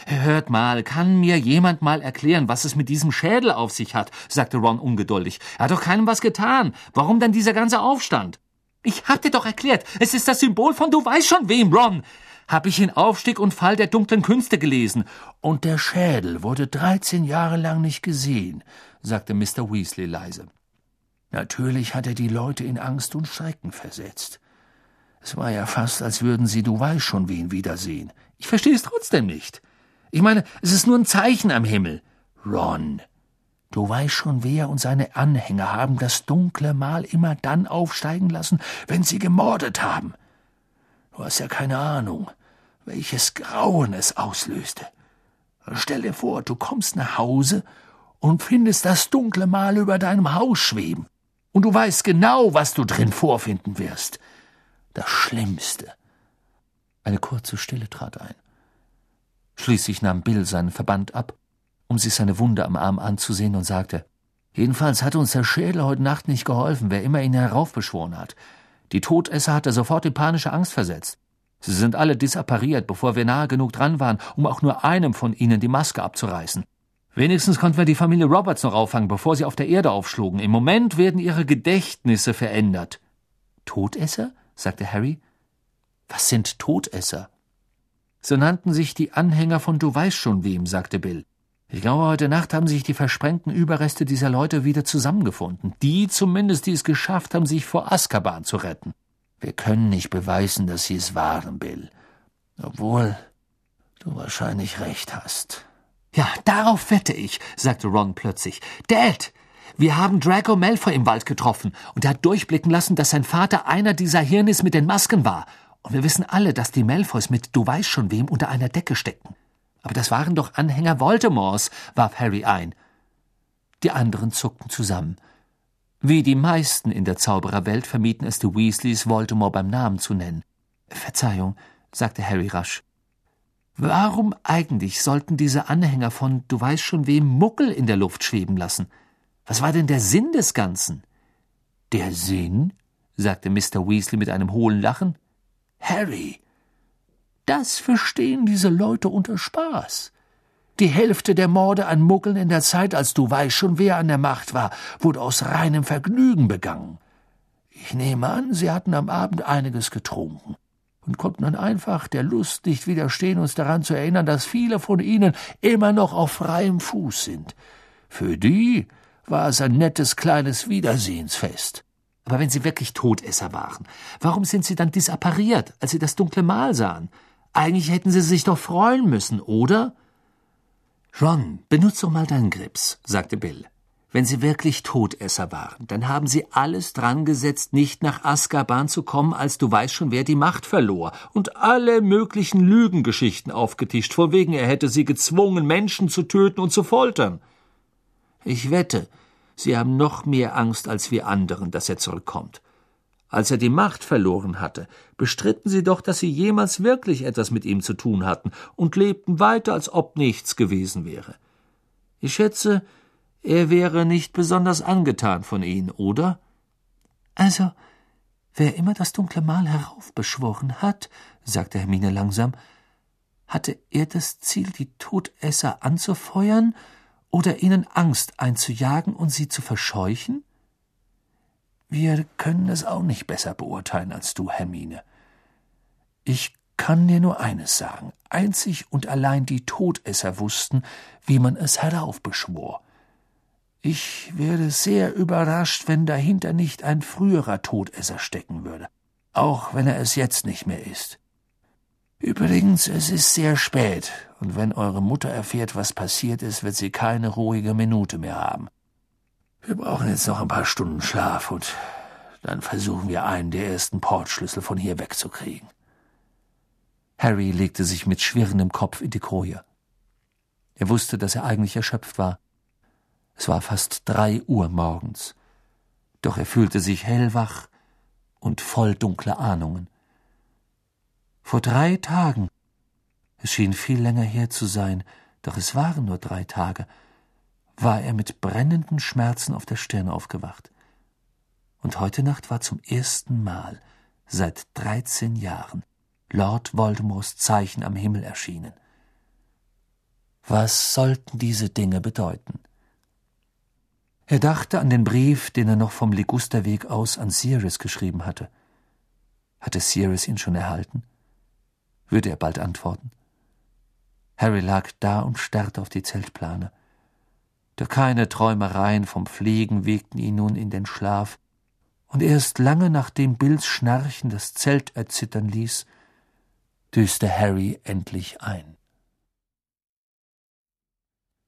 Hört mal, kann mir jemand mal erklären, was es mit diesem Schädel auf sich hat, sagte Ron ungeduldig. Er hat doch keinem was getan. Warum dann dieser ganze Aufstand? Ich hab dir doch erklärt, es ist das Symbol von du weißt schon wem, Ron. Hab ich in Aufstieg und Fall der dunklen Künste gelesen. Und der Schädel wurde 13 Jahre lang nicht gesehen, sagte Mr. Weasley leise. Natürlich hat er die Leute in Angst und Schrecken versetzt. Es war ja fast, als würden sie du weißt schon wen wiedersehen. Ich verstehe es trotzdem nicht. Ich meine, es ist nur ein Zeichen am Himmel. Ron, du weißt schon wer und seine Anhänger haben das dunkle Mal immer dann aufsteigen lassen, wenn sie gemordet haben. Du hast ja keine Ahnung, welches Grauen es auslöste. Stell dir vor, du kommst nach Hause und findest das dunkle Mal über deinem Haus schweben. Und du weißt genau, was du drin vorfinden wirst. Das Schlimmste. Eine kurze Stille trat ein. Schließlich nahm Bill seinen Verband ab, um sich seine Wunde am Arm anzusehen, und sagte, »Jedenfalls hat uns der Schädel heute Nacht nicht geholfen, wer immer ihn heraufbeschworen hat. Die Todesser hat er sofort in panische Angst versetzt. Sie sind alle disappariert, bevor wir nahe genug dran waren, um auch nur einem von ihnen die Maske abzureißen. Wenigstens konnten wir die Familie Roberts noch auffangen, bevor sie auf der Erde aufschlugen. Im Moment werden ihre Gedächtnisse verändert.« »Todesser?« sagte Harry. »Was sind Todesser?« »So nannten sich die Anhänger von du weißt schon wem«, sagte Bill. »Ich glaube, heute Nacht haben sich die versprengten Überreste dieser Leute wieder zusammengefunden. Die zumindest, die es geschafft haben, sich vor Azkaban zu retten.« »Wir können nicht beweisen, dass sie es waren, Bill. Obwohl du wahrscheinlich recht hast.« »Ja, darauf wette ich«, sagte Ron plötzlich. »Dad, wir haben Draco Malfoy im Wald getroffen und er hat durchblicken lassen, dass sein Vater einer dieser Hirnis mit den Masken war. Und wir wissen alle, dass die Malfoys mit du weißt schon wem unter einer Decke stecken. Aber das waren doch Anhänger Voldemorts«, warf Harry ein. Die anderen zuckten zusammen. Wie die meisten in der Zaubererwelt vermieden es die Weasleys, Voldemort beim Namen zu nennen. »Verzeihung«, sagte Harry rasch. »Warum eigentlich sollten diese Anhänger von du weißt schon wem Muggel in der Luft schweben lassen? Was war denn der Sinn des Ganzen?« »Der Sinn?«, sagte Mr. Weasley mit einem hohlen Lachen. »Harry, das verstehen diese Leute unter Spaß. Die Hälfte der Morde an Muggeln in der Zeit, als du weißt schon wer an der Macht war, wurde aus reinem Vergnügen begangen. Ich nehme an, sie hatten am Abend einiges getrunken und konnten dann einfach der Lust nicht widerstehen, uns daran zu erinnern, dass viele von ihnen immer noch auf freiem Fuß sind. Für die war es ein nettes kleines Wiedersehensfest.« »Aber wenn sie wirklich Todesser waren, warum sind sie dann disappariert, als sie das dunkle Mal sahen? Eigentlich hätten sie sich doch freuen müssen, oder?« »Ron, benutze doch mal deinen Grips«, sagte Bill. »Wenn sie wirklich Todesser waren, dann haben sie alles dran gesetzt, nicht nach Azkaban zu kommen, als du weißt schon, wer die Macht verlor, und alle möglichen Lügengeschichten aufgetischt, von wegen er hätte sie gezwungen, Menschen zu töten und zu foltern. Ich wette, sie haben noch mehr Angst als wir anderen, dass er zurückkommt. Als er die Macht verloren hatte, bestritten sie doch, dass sie jemals wirklich etwas mit ihm zu tun hatten und lebten weiter, als ob nichts gewesen wäre. Ich schätze, er wäre nicht besonders angetan von ihnen, oder?« »Also, wer immer das dunkle Mal heraufbeschworen hat«, sagte Hermine langsam, »hatte er das Ziel, die Todesser anzufeuern oder ihnen Angst einzujagen und sie zu verscheuchen?« »Wir können es auch nicht besser beurteilen als du, Hermine. Ich kann dir nur eines sagen. Einzig und allein die Todesser wussten, wie man es heraufbeschwor. Ich wäre sehr überrascht, wenn dahinter nicht ein früherer Todesser stecken würde, auch wenn er es jetzt nicht mehr ist. Übrigens, es ist sehr spät, und wenn eure Mutter erfährt, was passiert ist, wird sie keine ruhige Minute mehr haben. Wir brauchen jetzt noch ein paar Stunden Schlaf, und dann versuchen wir, einen der ersten Portschlüssel von hier wegzukriegen.« Harry legte sich mit schwirrendem Kopf in die Koje. Er wusste, dass er eigentlich erschöpft war. Es war fast 3 Uhr morgens, doch er fühlte sich hellwach und voll dunkler Ahnungen. Vor 3 Tagen, es schien viel länger her zu sein, doch es waren nur 3 Tage, war er mit brennenden Schmerzen auf der Stirn aufgewacht. Und heute Nacht war zum ersten Mal seit 13 Jahren Lord Voldemorts Zeichen am Himmel erschienen. Was sollten diese Dinge bedeuten? Er dachte an den Brief, den er noch vom Ligusterweg aus an Sirius geschrieben hatte. Hatte Sirius ihn schon erhalten? Würde er bald antworten? Harry lag da und starrte auf die Zeltplane. Doch keine Träumereien vom Fliegen wiegten ihn nun in den Schlaf, und erst lange nachdem Bills Schnarchen das Zelt erzittern ließ, döste Harry endlich ein.